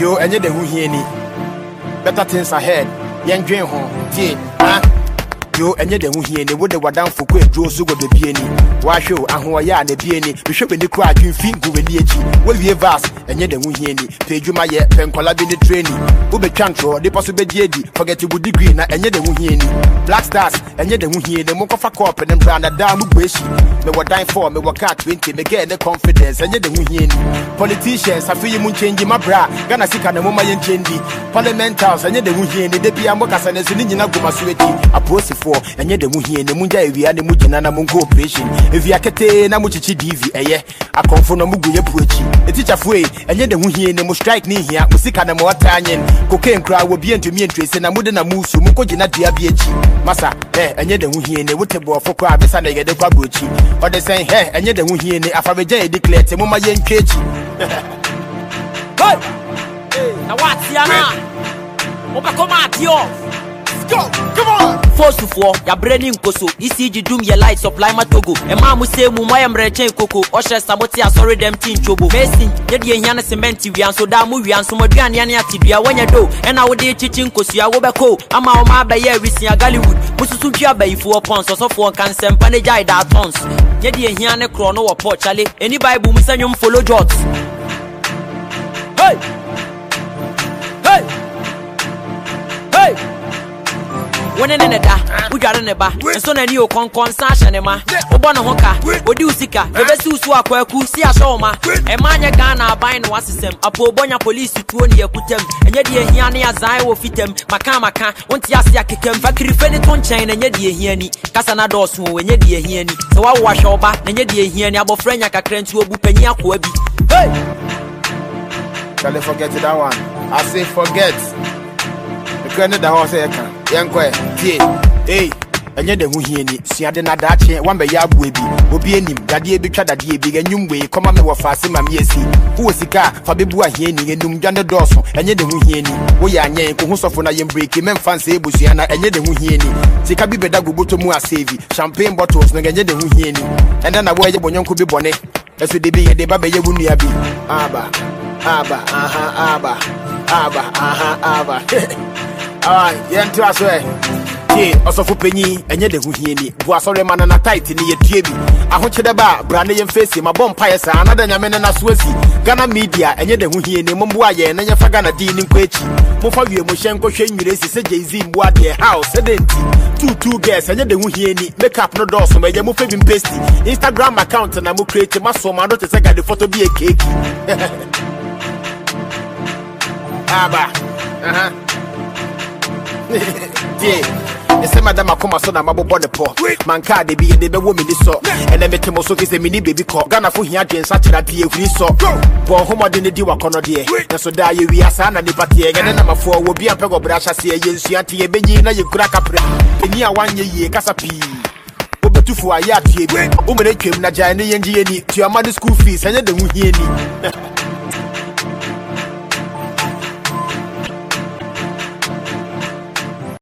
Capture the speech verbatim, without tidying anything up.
Joe, and yet the who hear ni. Better things ahead. Young Jane home. Tea, huh? Joe, and yet the who hear ni. Would they were down for quick Joe Sugar the Pieni. Why show and who are ya the Pieni? We should be the crowd you think go in the Will be a vast, and yet the who hear ni. Pay you my yet, pen collab in the training. Ube Chantro, the possible J D. Forget you would degree, and yet the who hear ni. Black Stars, and yet the who hear the Mokofa Corp and brand a damn wish. Me were dying for me, were cat twenty, me get the confidence, and yet the who hear ni. Politicians, I feel you moon changing my bra. Gonna see kind of woman in chandy. Parliamentals, and yet the who hear ni. They be a mokas and a Sinina Gumasueti. A post for, and yet the who hear the Munja, we are the Mujana Mungo operation. If you are Kate, Namuchi D V, eh, I come from Mugu Yapuchi. A teacher way, and yet the who hear the most strike me here, Musika and Moatanian. Cocaine crowd will be into me and Trace, and I wouldn't have moved to Mukojina Diabiachi. Massa, eh, and yet the who hear the Wutabo for crab, the Sunday get the Quabuchi. But they say, hey, and yet the who hear the Afabaja declared to Mama Yen Cage. Hey, now what's Yana? Obacomatio. Go, come on! Force to four, ya branding koso, E C G doom your light supply matogo. And mamu say Mumaya Mrechen Coco, Osha Samotia, sorry them teen chobo. Mason, Yedi and Yana Cementi, we and so damn movie and some Modian Yana Tibia when you do. And I would dear Chichin Kosia Wobako, Ama Oma Bayer, Rissia Gallywood, Musukia Bay for pounds or so for can send Panajai that tons. Yedi and Yana Chrono or Port Charlie, any Bible Musanium follow jots. Hey! Hey! Hey! When in the da, we got in the bar, and so any o con con sash and Emma, Obana Hoka, Odusika, the best who swap where Kusia Shoma, and Mania Ghana buying one system, a poor Bonya police to twenty a kutem, and yet the Hiania Zai will fit them, Makamaka, Ontiasia Kikem, Factory Feniton chain, and yet the Hiani, Casana Dosu, and yet the Hiani, so I wash over, and yet the Hiani, about Frenya Cran to a Bupenia Quabi. Hey! Shall I forget that one? I say forget. The horse young quay, hey, and yet the who hear ni, see, I did not that chain, one by Yab will be, will be any, that ye be tried that ye big and young way, come on, me fast, my yesi, who was the car, Fabibua hearing and doom Jan the Dawson, and yet the who hear ni, we are yank, who's off when I am breaking, men fancy Busiana, and yet the who hear ni, take a bit better go to Mua Savy, champagne bottles, and yet the who hear ni, and then I wear your young could be bonnet, as we did be a debaba, you wouldn't be Abba, Abba, aha, Abba, Abba, aha, Abba. Ah, yen to us way. Hey, also for penny, and yet the who hear me. Was sorry man and a tight in the T V. I want you the bar, brandy and face him, a bonfires, another Yaman and a Swissy. Ghana media, and yet the who hear me, Mumbuaya, and your Fagana Dean in Quechi. Mofavi, Moshenko, Shane, you say Jay Z, what their house, and then two, two guests, and yet the who hear me. Make up no doors, where you're moving pasty. Instagram account, and I'm creating my son, my daughter, I the photo be a cake. Abba, uh huh. Yeah, they say Madame Akoma son I'm about the poor. Man car they be a baby woman this so. And then make him also is a mini baby call. Ghana for here and such that he free so. But home didn't do a corner there. And so die we are son and the party and then number four will be a peg of brush as a yen see anti a benny you crack up. And near one year casapi. Over two for a yard, Uber came Najani and G to your mother's school fees and then the who hear me.